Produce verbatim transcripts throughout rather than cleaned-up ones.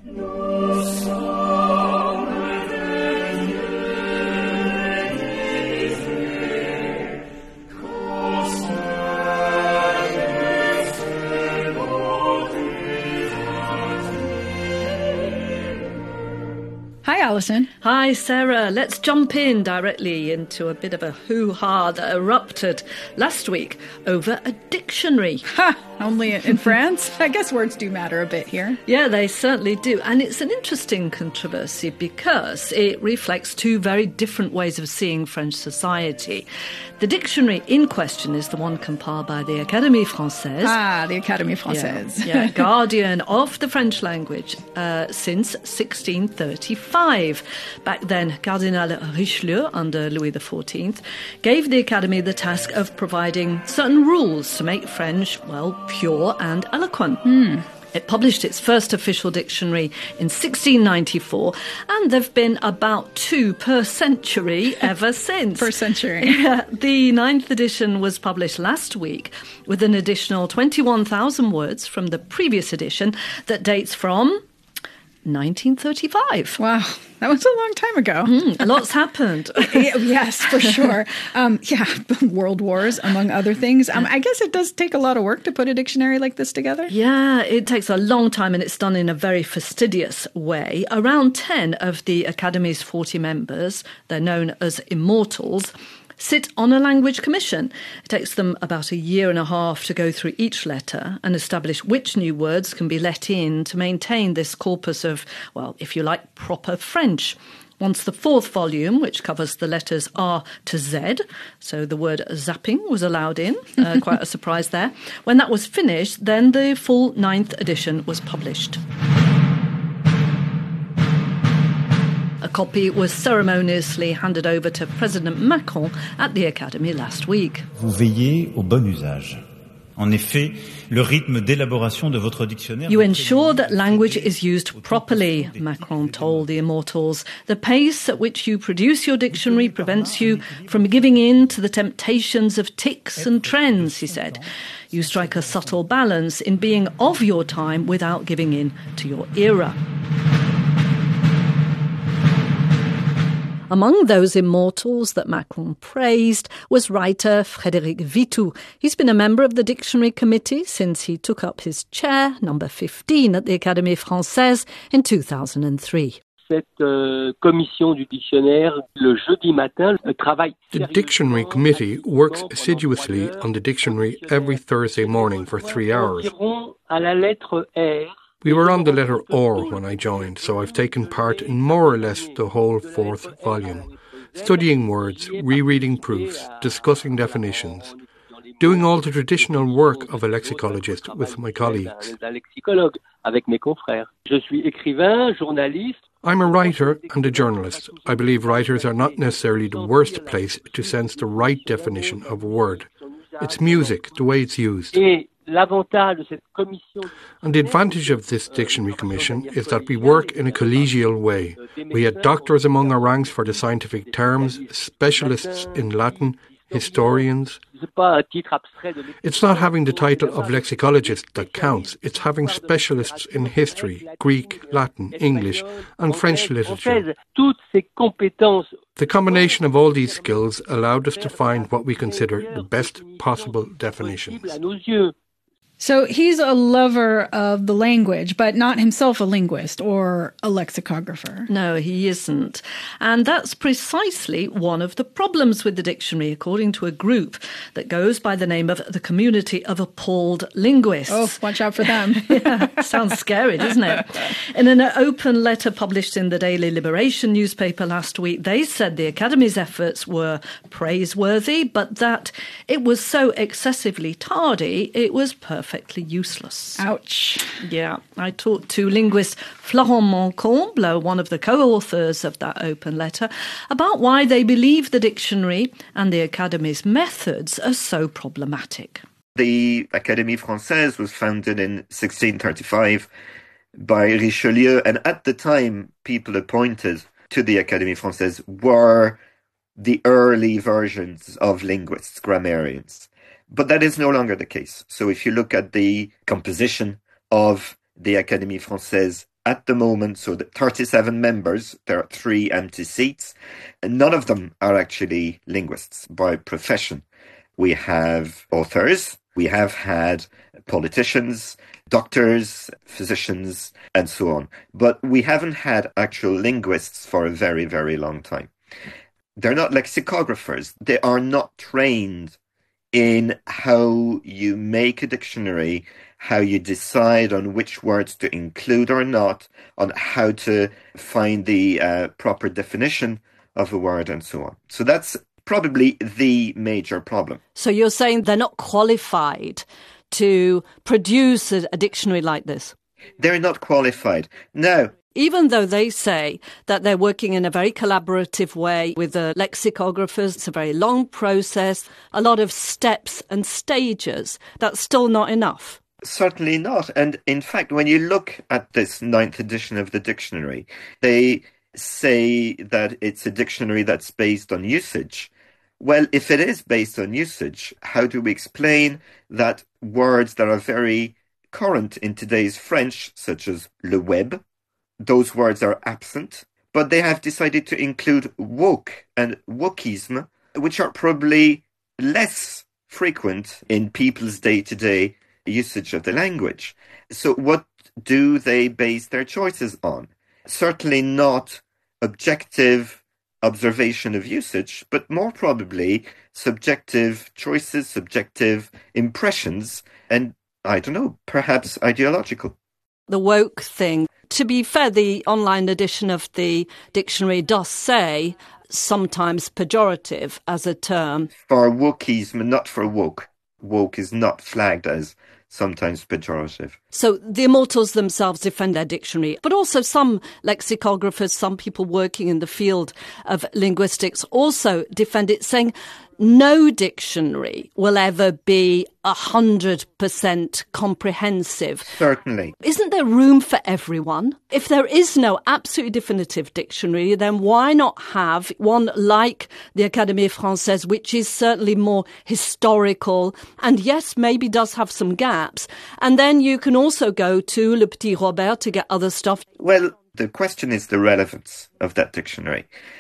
Hi, Alison. Hi, Sarah. Let's jump in directly into a bit of a hoo-ha that erupted last week over a dictionary. Ha! Only in France? I guess words do matter a bit here. Yeah, they certainly do. And it's an interesting controversy because it reflects two very different ways of seeing French society. The dictionary in question is the one compiled by the Académie Française. Ah, the Académie Française. Yeah, yeah, guardian of the French language uh, since sixteen thirty-five. Back then, Cardinal Richelieu, under Louis the fourteenth, gave the Academy the task of providing certain rules to make French, well, pure and eloquent. Hmm. It published its first official dictionary in sixteen ninety-four, and there have been about two per century ever since. Per century. Yeah, the ninth edition was published last week with an additional twenty-one thousand words from the previous edition that dates from nineteen thirty-five. Wow, that was a long time ago. Mm, a lot's happened. Yes, for sure. Um, yeah, world wars, among other things. Um, I guess it does take a lot of work to put a dictionary like this together. Yeah, it takes a long time and it's done in a very fastidious way. Around ten of the Academy's forty members, they're known as immortals, sit on a language commission. It takes them about a year and a half to go through each letter and establish which new words can be let in to maintain this corpus of, well, if you like, proper French. Once the fourth volume, which covers the letters R to Z, so the word zapping was allowed in, uh, quite a surprise there. When that was finished, then the full ninth edition was published. A copy was ceremoniously handed over to President Macron at the Academy last week. Vous veillez au bon usage. En effet, le rythme d'élaboration de votre dictionnaire... You ensure that language is used properly, Macron told the immortals. The pace at which you produce your dictionary prevents you from giving in to the temptations of tics and trends, he said. You strike a subtle balance in being of your time without giving in to your era. Among those immortals that Macron praised was writer Frédéric Vitou. He's been a member of the Dictionary Committee since he took up his chair, number fifteen, at the Académie Française in two thousand three. Cette euh, commission du dictionnaire, le jeudi matin, travaille. The Dictionary Committee works assiduously on the dictionary every Thursday morning for three hours. À la lettre R. We were on the letter R when I joined, so I've taken part in more or less the whole fourth volume, studying words, rereading proofs, discussing definitions, doing all the traditional work of a lexicologist with my colleagues. I'm a writer and a journalist. I believe writers are not necessarily the worst place to sense the right definition of a word. It's music, the way it's used. And the advantage of this dictionary commission is that we work in a collegial way. We had doctors among our ranks for the scientific terms, specialists in Latin, historians. It's not having the title of lexicologist that counts. It's having specialists in history, Greek, Latin, English, and French literature. The combination of all these skills allowed us to find what we consider the best possible definitions. So he's a lover of the language, but not himself a linguist or a lexicographer. No, he isn't. And that's precisely one of the problems with the dictionary, according to a group that goes by the name of the Community of Appalled Linguists. Oh, watch out for them. Yeah, sounds scary, doesn't it? In an open letter published in the Daily Liberation newspaper last week, they said the Academy's efforts were praiseworthy, but that it was so excessively tardy, it was perfect. Perfectly useless. Ouch. Yeah. I talked to linguist Florent Moncomble, one of the co-authors of that open letter, about why they believe the dictionary and the Academy's methods are so problematic. The Académie Française was founded in sixteen thirty-five by Richelieu, and at the time, people appointed to the Académie Française were the early versions of linguists, grammarians. But that is no longer the case. So if you look at the composition of the Académie Française at the moment, so the thirty-seven members, there are three empty seats, and none of them are actually linguists by profession. We have authors, we have had politicians, doctors, physicians, and so on. But we haven't had actual linguists for a very, very long time. They're not lexicographers. They are not trained in how you make a dictionary, how you decide on which words to include or not, on how to find the uh, proper definition of a word, and so on. So that's probably the major problem. So you're saying they're not qualified to produce a, a dictionary like this? They're not qualified. No. Even though they say that they're working in a very collaborative way with the lexicographers, it's a very long process, a lot of steps and stages, that's still not enough. Certainly not. And in fact, when you look at this ninth edition of the dictionary, they say that it's a dictionary that's based on usage. Well, if it is based on usage, how do we explain that words that are very current in today's French, such as le web, those words are absent, but they have decided to include woke and wokism, which are probably less frequent in people's day-to-day usage of the language. So what do they base their choices on? Certainly not objective observation of usage, but more probably subjective choices, subjective impressions, and, I don't know, perhaps ideological. The woke thing. To be fair, the online edition of the dictionary does say sometimes pejorative as a term. For wokism, not for woke. Woke is not flagged as sometimes pejorative. So the Immortals themselves defend their dictionary, but also some lexicographers, some people working in the field of linguistics also defend it, saying no dictionary will ever be one hundred percent comprehensive. Certainly. Isn't there room for everyone? If there is no absolutely definitive dictionary, then why not have one like the Académie Française, which is certainly more historical and, yes, maybe does have some gaps. And then you can also go to Le Petit Robert to get other stuff. Well, the question is the relevance of that dictionary.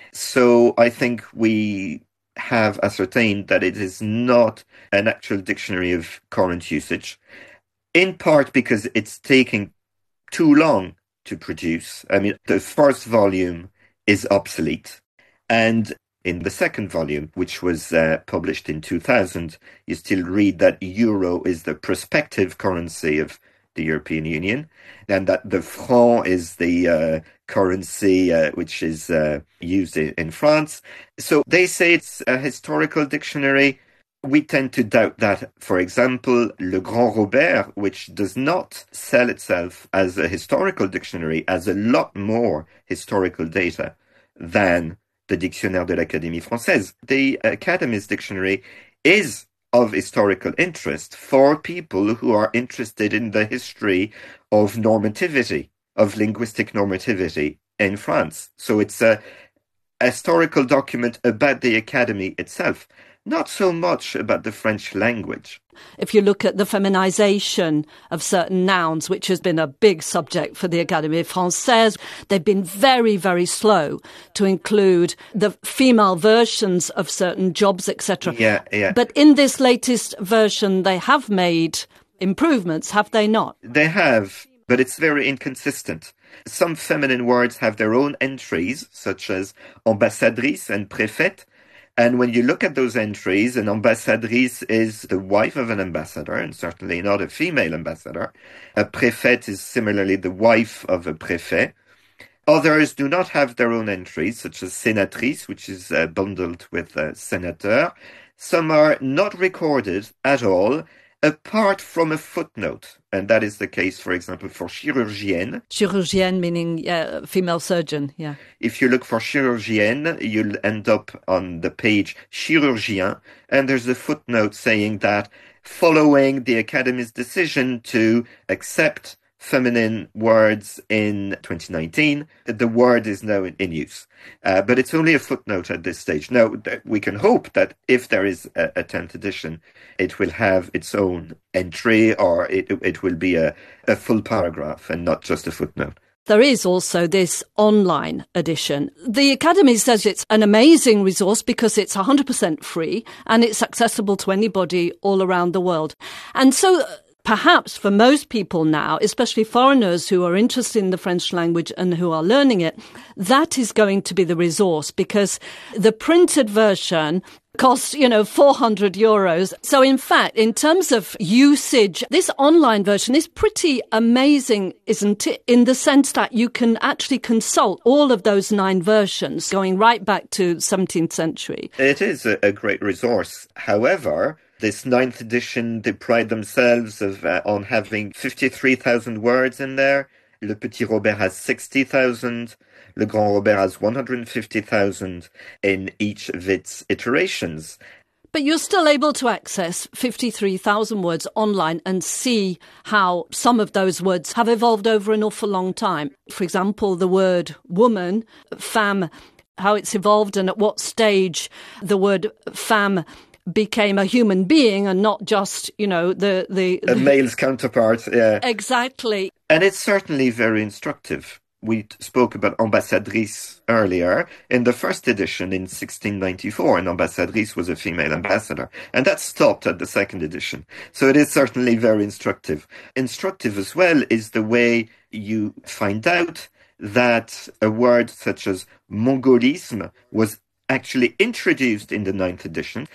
So I think we have ascertained that it is not an actual dictionary of current usage, in part because it's taking too long to produce. I mean, the first volume is obsolete, and in the second volume, which was uh, published in two thousand, you still read that euro is the prospective currency of the European Union, and that the franc is the uh, currency uh, which is uh, used in, in France. So they say it's a historical dictionary. We tend to doubt that. For example, Le Grand Robert, which does not sell itself as a historical dictionary, has a lot more historical data than the Dictionnaire de l'Académie Française. The Academy's dictionary is of historical interest for people who are interested in the history of normativity, of linguistic normativity in France. So it's a historical document about the Academy itself, not so much about the French language. If you look at the feminization of certain nouns, which has been a big subject for the Académie Française, they've been very, very slow to include the female versions of certain jobs, et cetera. Yeah, yeah. But in this latest version, they have made improvements, have they not? They have, but it's very inconsistent. Some feminine words have their own entries, such as ambassadrice and préfète. And when you look at those entries, an ambassadrice is the wife of an ambassador, and certainly not a female ambassador. A préfète is similarly the wife of a préfet. Others do not have their own entries, such as sénatrice, which is uh, bundled with uh, sénateur. Some are not recorded at all, apart from a footnote. And that is the case, for example, for chirurgienne. Chirurgienne meaning uh, female surgeon, yeah. If you look for chirurgienne, you'll end up on the page chirurgien, and there's a footnote saying that following the Academy's decision to accept feminine words in twenty nineteen, the word is now in, in use. Uh, but it's only a footnote at this stage. Now, th- we can hope that if there is a, a tenth edition, it will have its own entry, or it, it will be a, a full paragraph and not just a footnote. there is also this online edition. The Academy says it's an amazing resource because it's one hundred percent free and it's accessible to anybody all around the world. And so perhaps for most people now, especially foreigners who are interested in the French language and who are learning it, that is going to be the resource, because the printed version costs, you know, four hundred euros. So in fact, in terms of usage, this online version is pretty amazing, isn't it? In the sense that you can actually consult all of those nine versions going right back to seventeenth century. It is a, a great resource. However, this ninth edition, they pride themselves of uh, on having fifty-three thousand words in there. Le Petit Robert has sixty thousand. Le Grand Robert has one hundred fifty thousand in each of its iterations. But you're still able to access fifty-three thousand words online and see how some of those words have evolved over an awful long time. For example, the word woman, femme, how it's evolved and at what stage the word femme became a human being and not just, you know, the... the a male's counterpart, yeah. Exactly. And it's certainly very instructive. We spoke about ambassadrice earlier. In the first edition in sixteen ninety-four, an ambassadrice was a female ambassador. And that stopped at the second edition. So it is certainly very instructive. Instructive as well is the way you find out that a word such as mongolisme was actually introduced in the ninth edition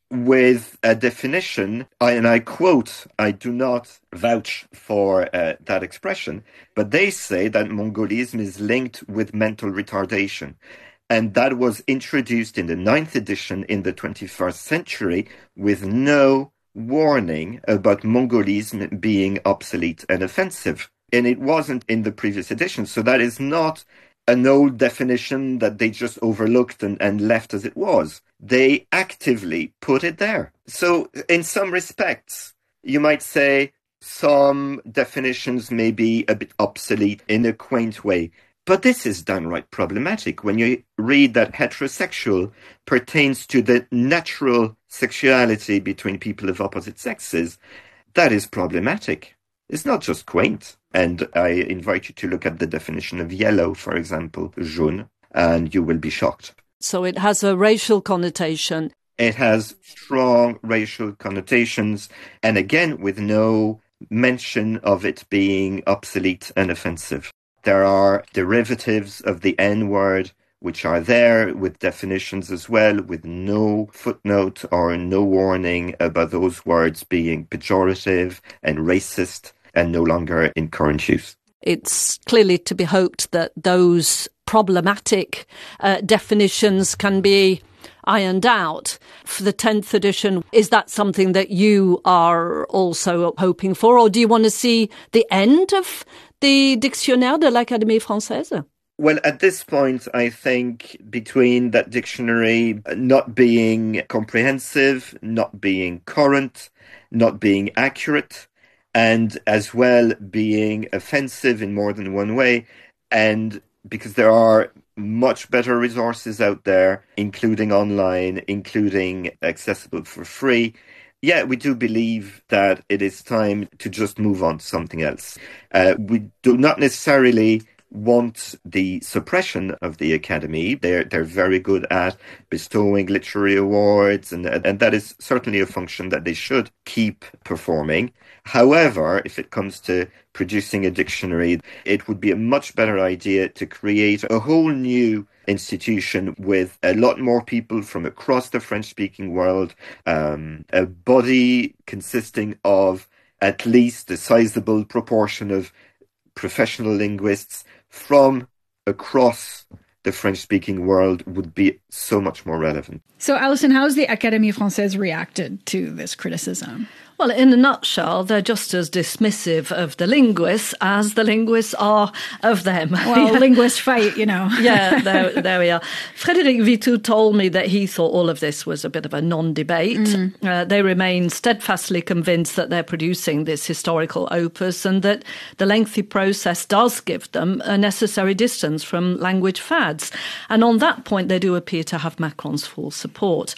with a definition, and I quote, I do not vouch for uh, that expression, but they say that Mongolism is linked with mental retardation. And that was introduced in the ninth edition in the twenty-first century with no warning about Mongolism being obsolete and offensive. And it wasn't in the previous edition, so that is not an old definition that they just overlooked and, and left as it was. They actively put it there. So in some respects, you might say some definitions may be a bit obsolete in a quaint way. But this is downright problematic. When you read that heterosexual pertains to the natural sexuality between people of opposite sexes, that is problematic. It's not just quaint. And I invite you to look at the definition of yellow, for example, jaune, and you will be shocked. So it has a racial connotation. It has strong racial connotations, and again, with no mention of it being obsolete and offensive. There are derivatives of the N-word, which are there with definitions as well, with no footnote or no warning about those words being pejorative and racist and no longer in current use. It's clearly to be hoped that those problematic uh, definitions can be ironed out. For the tenth edition, is that something that you are also hoping for, or do you want to see the end of the Dictionnaire de l'Académie Française? Well, at this point, I think between that dictionary not being comprehensive, not being current, not being accurate, and as well being offensive in more than one way, and because there are much better resources out there, including online, including accessible for free, yeah, we do believe that it is time to just move on to something else. Uh, we do not necessarily want the suppression of the Academy. They're they're very good at bestowing literary awards, and and that is certainly a function that they should keep performing. However, if it comes to producing a dictionary, it would be a much better idea to create a whole new institution with a lot more people from across the French-speaking world, um, a body consisting of at least a sizable proportion of professional linguists from across the French-speaking world would be so much more relevant. So, Alison, how has the Académie Française reacted to this criticism? Well, in a nutshell, they're just as dismissive of the linguists as the linguists are of them. Well, linguists fight, you know. Yeah, there, there we are. Frédéric Vitou told me that he thought all of this was a bit of a non-debate. Mm. Uh, they remain steadfastly convinced that they're producing this historical opus and that the lengthy process does give them a necessary distance from language fads. And on that point, they do appear to have Macron's full support.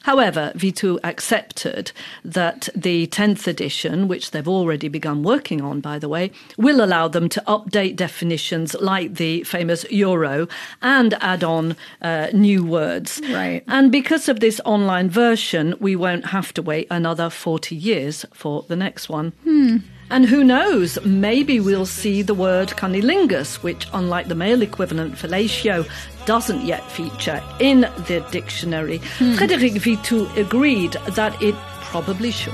However, V two accepted that the tenth edition, which they've already begun working on, by the way, will allow them to update definitions like the famous euro and add on uh, new words. Right. And because of this online version, we won't have to wait another forty years for the next one. Hmm. And who knows, maybe we'll see the word cunnilingus, which, unlike the male equivalent fellatio, doesn't yet feature in the dictionary. Hmm. Frédéric Vitou agreed that it probably should.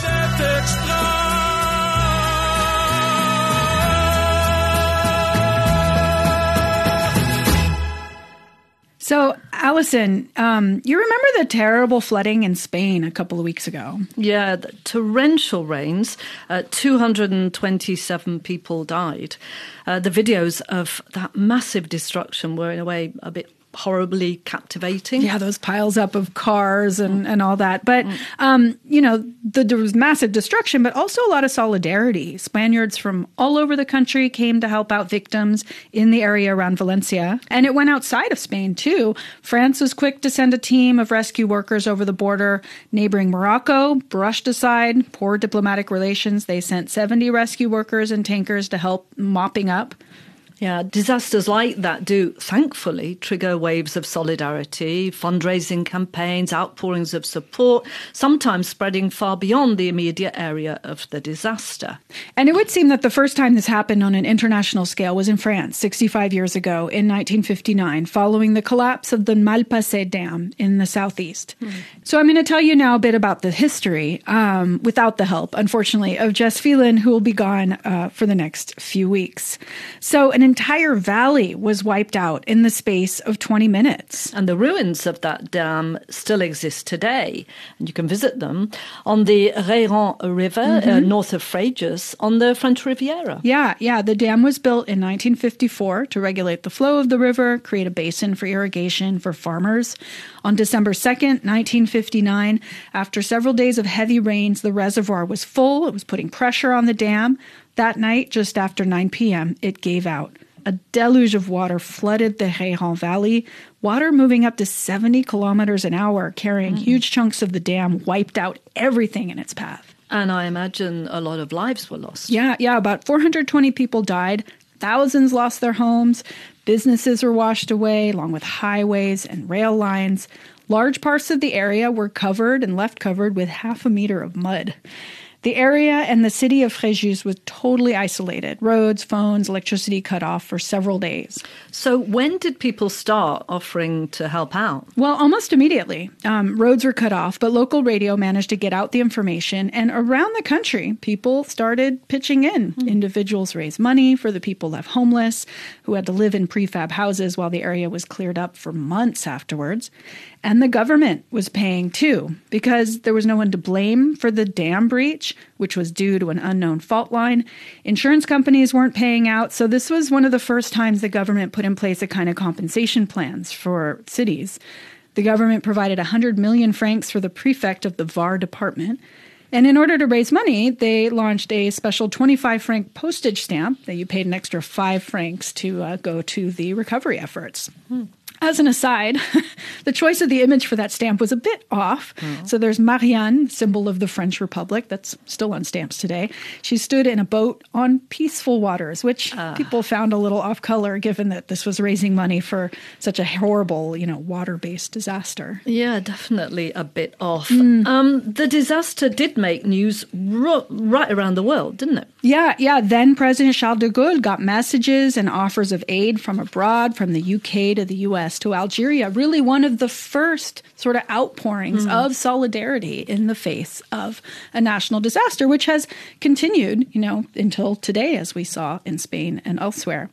So, Alison, um, you remember the terrible flooding in Spain a couple of weeks ago? Yeah, the torrential rains. Uh, two hundred twenty-seven people died. Uh, the videos of that massive destruction were, in a way, a bit horribly captivating. Yeah, those piles up of cars and, and all that. But, um, you know, the, there was massive destruction, but also a lot of solidarity. Spaniards from all over the country came to help out victims in the area around Valencia. And it went outside of Spain, too. France was quick to send a team of rescue workers over the border. Neighboring Morocco brushed aside poor diplomatic relations. They sent seventy rescue workers and tankers to help mopping up. Yeah, disasters like that do, thankfully, trigger waves of solidarity, fundraising campaigns, outpourings of support, sometimes spreading far beyond the immediate area of the disaster. And it would seem that the first time this happened on an international scale was in France, sixty-five years ago, in nineteen fifty-nine, following the collapse of the Malpasset Dam in the southeast. Mm. So I'm going to tell you now a bit about the history, um, without the help, unfortunately, of Jess Phelan, who will be gone uh, for the next few weeks. So an entire valley was wiped out in the space of twenty minutes. And the ruins of that dam still exist today. And you can visit them on the Réran River, mm-hmm. uh, north of Fréjus, on the French Riviera. Yeah, yeah. The dam was built in nineteen fifty-four to regulate the flow of the river, create a basin for irrigation for farmers. On December second, nineteen fifty-nine, after several days of heavy rains, the reservoir was full. It was putting pressure on the dam. That night, just after nine p.m., it gave out. A deluge of water flooded the Réran Valley, water moving up to seventy kilometers an hour, carrying mm. huge chunks of the dam, wiped out everything in its path. And I imagine a lot of lives were lost. Yeah, yeah, about four hundred twenty people died. Thousands lost their homes. Businesses were washed away, along with highways and rail lines. Large parts of the area were covered and left covered with half a meter of mud. The area and the city of Fréjus was totally isolated. Roads, phones, electricity cut off for several days. So when did people start offering to help out? Well, almost immediately. Um, roads were cut off, but local radio managed to get out the information. And around the country, people started pitching in. Mm. Individuals raised money for the people left homeless, who had to live in prefab houses while the area was cleared up for months afterwards. And the government was paying too, because there was no one to blame for the dam breach, which was due to an unknown fault line. Insurance companies weren't paying out, so this was one of the first times the government put in place a kind of compensation plans for cities. The government provided one hundred million francs for the prefect of the V A R department. And in order to raise money, they launched a special twenty-five franc postage stamp that you paid an extra five francs to uh, go to the recovery efforts. Hmm. As an aside, the choice of the image for that stamp was a bit off. Mm. So there's Marianne, symbol of the French Republic, that's still on stamps today. She stood in a boat on peaceful waters, which uh. people found a little off color, given that this was raising money for such a horrible, you know, water-based disaster. Yeah, definitely a bit off. Mm. Um, the disaster did make news ro- right around the world, didn't it? Yeah, yeah. Then President Charles de Gaulle got messages and offers of aid from abroad, from the U K to the U S to Algeria, really one of the first sort of outpourings mm. of solidarity in the face of a national disaster, which has continued, you know, until today, as we saw in Spain and elsewhere.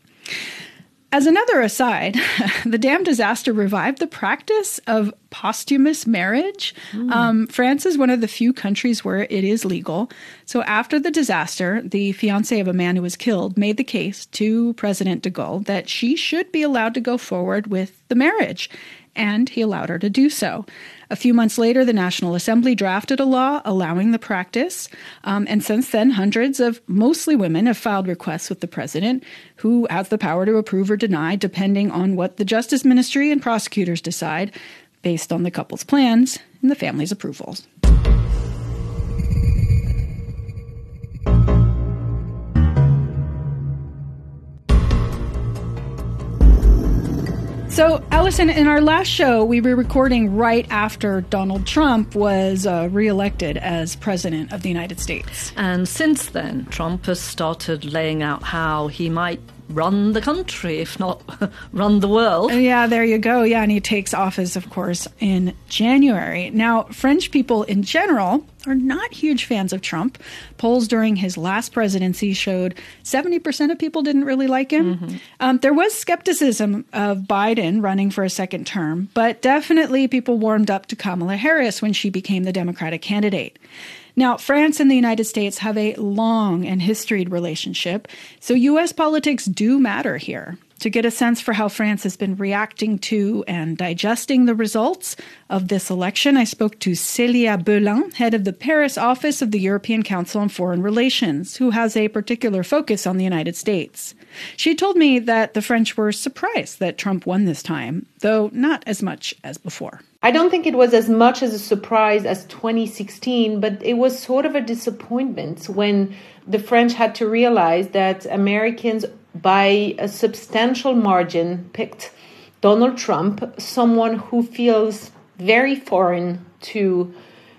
As another aside, the dam disaster revived the practice of posthumous marriage. Mm. Um, France is one of the few countries where it is legal. So after the disaster, the fiancé of a man who was killed made the case to President de Gaulle that she should be allowed to go forward with the marriage. And he allowed her to do so. A few months later, the National Assembly drafted a law allowing the practice. Um, and since then, hundreds of mostly women have filed requests with the president, who has the power to approve or deny, depending on what the Justice Ministry and prosecutors decide. based on the couple's plans and the family's approvals. So, Allison, in our last show, we were recording right after Donald Trump was uh, reelected as president of the United States. And since then, Trump has started laying out how he might run the country, if not run the world. Yeah, there you go. Yeah, and he takes office, of course, in January. Now, French people in general are not huge fans of Trump. Polls during his last presidency showed seventy percent of people didn't really like him. Mm-hmm. Um, there was skepticism of Biden running for a second term, but definitely people warmed up to Kamala Harris when she became the Democratic candidate. Now, France and the United States have a long and historied relationship, so U S politics do matter here. To get a sense for how France has been reacting to and digesting the results of this election, I spoke to Célia Belin, head of the Paris office of the European Council on Foreign Relations, who has a particular focus on the United States. She told me that the French were surprised that Trump won this time, though not as much as before. I don't think it was as much as a surprise as twenty sixteen, but it was sort of a disappointment when the French had to realize that Americans, by a substantial margin, picked Donald Trump, someone who feels very foreign to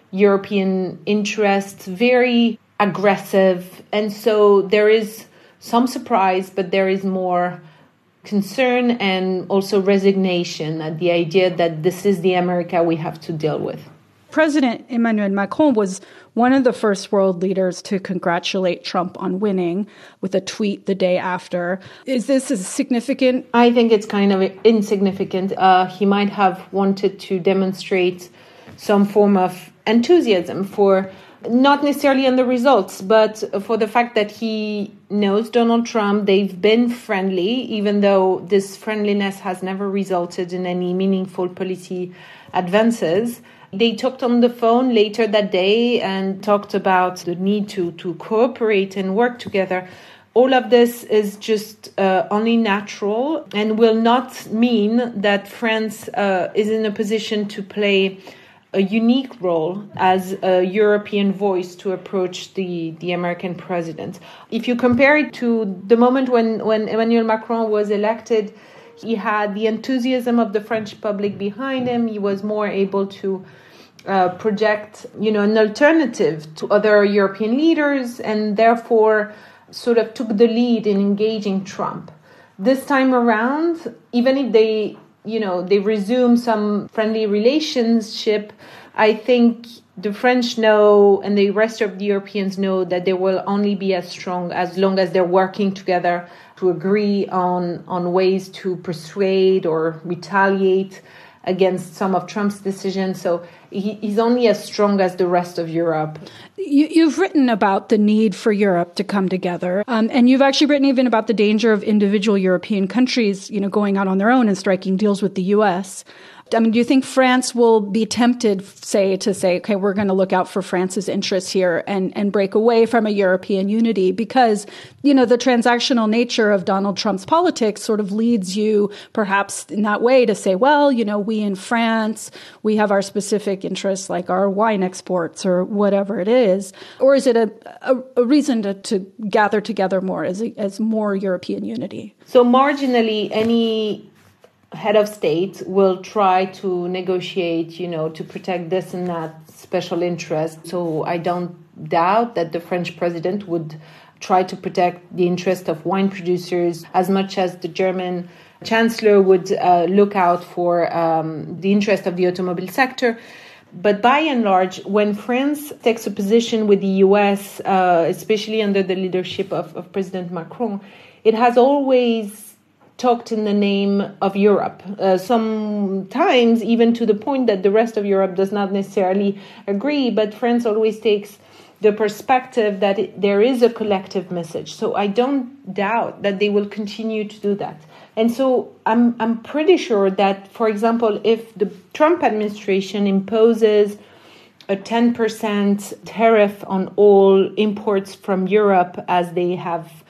European interests, very aggressive. And so there is some surprise, but there is more concern and also resignation at the idea that this is the America we have to deal with. President Emmanuel Macron was one of the first world leaders to congratulate Trump on winning with a tweet the day after. Is this as significant? I think it's kind of insignificant. Uh, he might have wanted to demonstrate some form of enthusiasm for not necessarily on the results, but for the fact that he knows Donald Trump. They've been friendly, even though this friendliness has never resulted in any meaningful policy advances. They talked on the phone later that day and talked about the need to, to cooperate and work together. All of this is just uh, only natural and will not mean that France uh, is in a position to play a unique role as a European voice to approach the, the American president. If you compare it to the moment when, when Emmanuel Macron was elected, he had the enthusiasm of the French public behind him. He was more able to uh, project, you know, an alternative to other European leaders, and therefore sort of took the lead in engaging Trump. This time around, even if they, you know, they resume some friendly relationship, I think the French know and the rest of the Europeans know that they will only be as strong as long as they're working together to agree on, on ways to persuade or retaliate against some of Trump's decisions. So he, he's only as strong as the rest of Europe. You, you've written about the need for Europe to come together, um, and you've actually written even about the danger of individual European countries, you know, going out on their own and striking deals with the U S. I mean, do you think France will be tempted, say, to say, okay, we're going to look out for France's interests here and, and break away from a European unity? Because, you know, the transactional nature of Donald Trump's politics sort of leads you perhaps in that way to say, well, you know, we in France, we have our specific interests like our wine exports or whatever it is. Or is it a, a, a reason to, to gather together more as, a, as more European unity? So marginally, any head of state will try to negotiate, you know, to protect this and that special interest. So I don't doubt that the French president would try to protect the interest of wine producers as much as the German chancellor would uh, look out for um, the interest of the automobile sector. But by and large, when France takes a position with the U S, uh, especially under the leadership of, of President Macron, it has always talked in the name of Europe, uh, sometimes even to the point that the rest of Europe does not necessarily agree, but France always takes the perspective that it, there is a collective message. So I don't doubt that they will continue to do that. And so I'm I'm pretty sure that, for example, if the Trump administration imposes a ten percent tariff on all imports from Europe, as they have,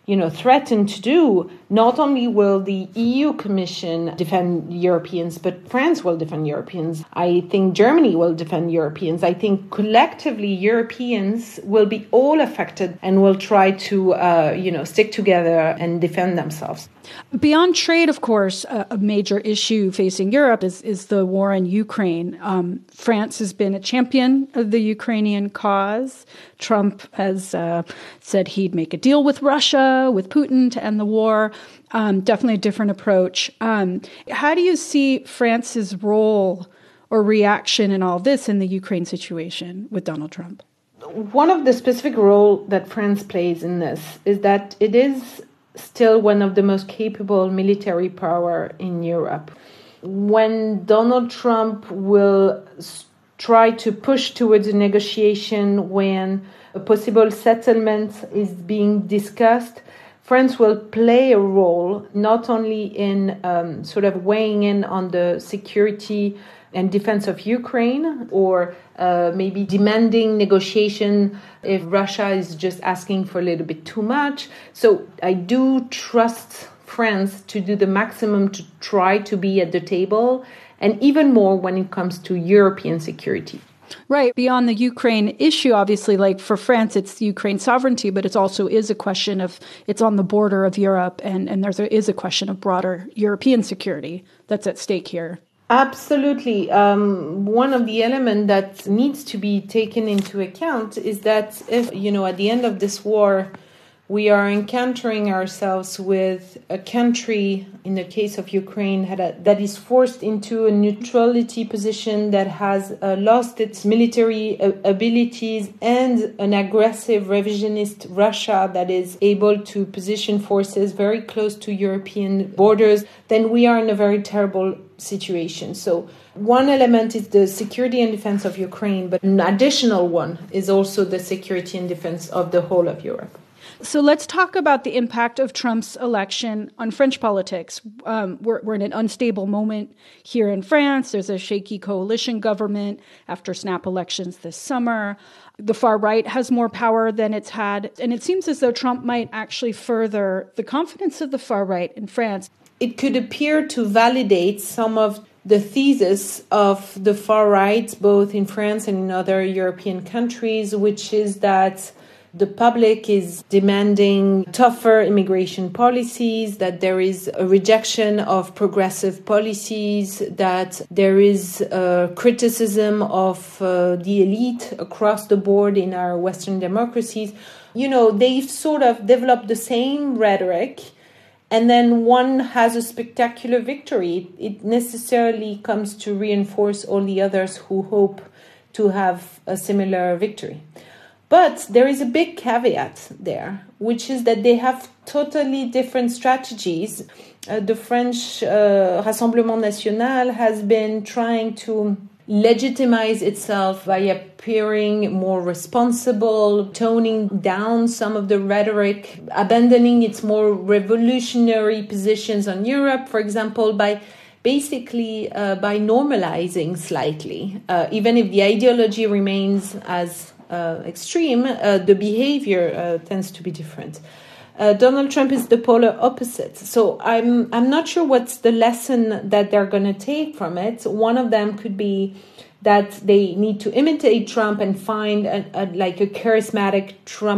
you know, threaten to do, not only will the E U Commission defend Europeans, but France will defend Europeans. I think Germany will defend Europeans. I think collectively Europeans will be all affected and will try to, uh, you know, stick together and defend themselves. Beyond trade, of course, a, a major issue facing Europe is, is the war in Ukraine. Um, France has been a champion of the Ukrainian cause. Trump has uh, said he'd make a deal with Russia, with Putin to end the war. Um, definitely a different approach. Um, how do you see France's role or reaction in all this in the Ukraine situation with Donald Trump? One of the specific role that France plays in this is that it is still one of the most capable military power in Europe. When Donald Trump will try to push towards a negotiation, when a possible settlement is being discussed, France will play a role not only in um, sort of weighing in on the security and defense of Ukraine, or uh, maybe demanding negotiation if Russia is just asking for a little bit too much. So I do trust France to do the maximum to try to be at the table, and even more when it comes to European security. Right. Beyond the Ukraine issue, obviously, like for France, it's Ukraine sovereignty, but it also is a question of, it's on the border of Europe, and, and there is a question of broader European security that's at stake here. Absolutely. Um, one of the elements that needs to be taken into account is that if, you know, at the end of this war, we are encountering ourselves with a country, in the case of Ukraine, that is forced into a neutrality position, that has uh, lost its military abilities, and an aggressive revisionist Russia that is able to position forces very close to European borders, then we are in a very terrible situation. So one element is the security and defense of Ukraine, but an additional one is also the security and defense of the whole of Europe. So let's talk about the impact of Trump's election on French politics. Um, we're, we're in an unstable moment here in France. There's a shaky coalition government after snap elections this summer. The far right has more power than it's had. And it seems as though Trump might actually further the confidence of the far right in France. It could appear to validate some of the thesis of the far right, both in France and in other European countries, which is that the public is demanding tougher immigration policies, that there is a rejection of progressive policies, that there is a criticism of uh, the elite across the board in our Western democracies. You know, they've sort of developed the same rhetoric, and then one has a spectacular victory. It necessarily comes to reinforce all the others who hope to have a similar victory. But there is a big caveat there, which is that they have totally different strategies. Uh, the French uh, Rassemblement National has been trying to legitimize itself by appearing more responsible, toning down some of the rhetoric, abandoning its more revolutionary positions on Europe, for example, by basically uh, by normalizing slightly. Uh, even if the ideology remains as uh, extreme, uh, the behavior uh, tends to be different. Uh, Donald Trump is the polar opposite. So I'm I'm not sure what's the lesson that they're going to take from it. One of them could be that they need to imitate Trump and find a, a, like a charismatic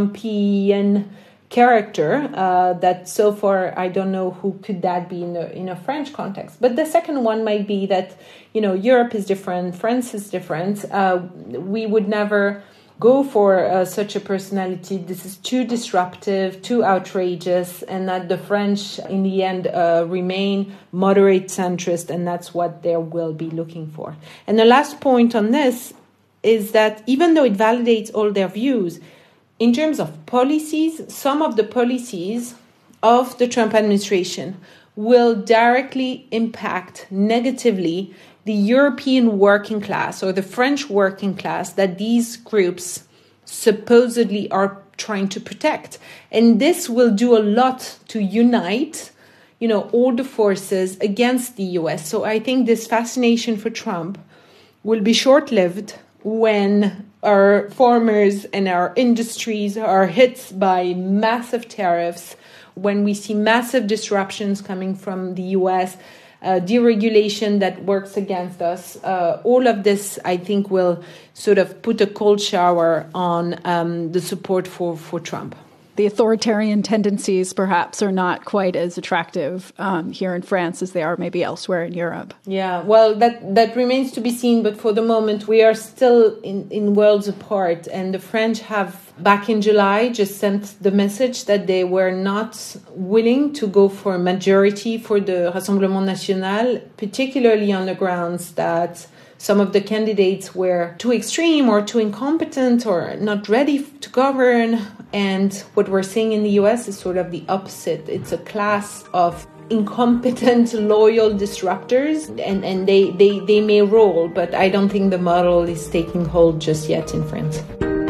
Trumpian character. Uh, that so far I don't know who could that be in a in a French context. But the second one might be that, you know, Europe is different, France is different. Uh, we would never go for uh, such a personality. This is too disruptive, too outrageous, and that the French, in the end, uh, remain moderate centrist, and that's what they will be looking for. And the last point on this is that even though it validates all their views, in terms of policies, some of the policies of the Trump administration will directly impact negatively the European working class or the French working class that these groups supposedly are trying to protect. And this will do a lot to unite, you know, all the forces against the U S. So I think this fascination for Trump will be short-lived when our farmers and our industries are hit by massive tariffs, when we see massive disruptions coming from the U S, uh, deregulation that works against us, uh, all of this, I think, will sort of put a cold shower on um, the support for, for Trump. The authoritarian tendencies perhaps are not quite as attractive um, here in France as they are maybe elsewhere in Europe. Yeah, well, that, that remains to be seen. But for the moment, we are still in, in worlds apart. And the French have, back in July, just sent the message that they were not willing to go for a majority for the Rassemblement National, particularly on the grounds that some of the candidates were too extreme or too incompetent or not ready to govern. And what we're seeing in the U S is sort of the opposite. It's a class of incompetent, loyal disruptors, and, and they, they, they may roll, but I don't think the model is taking hold just yet in France.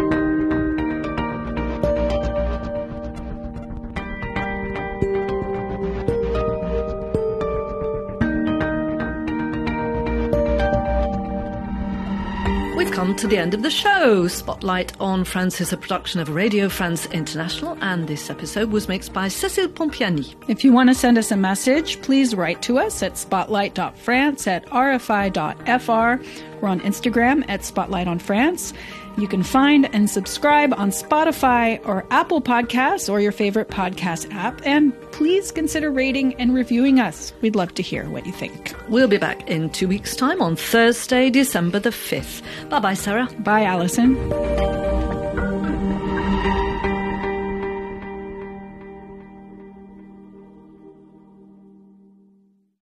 Come to the end of the show. Spotlight on France is a production of Radio France International, and this episode was mixed by Cécile Pompiani. If you want to send us a message, please write to us at spotlight dot france at r f i dot f r. We're on Instagram at Spotlight on France. You can find and subscribe on Spotify or Apple Podcasts or your favorite podcast app. And please consider rating and reviewing us. We'd love to hear what you think. We'll be back in two weeks' time on Thursday, December the fifth. Bye-bye, Sarah. Bye, Alison.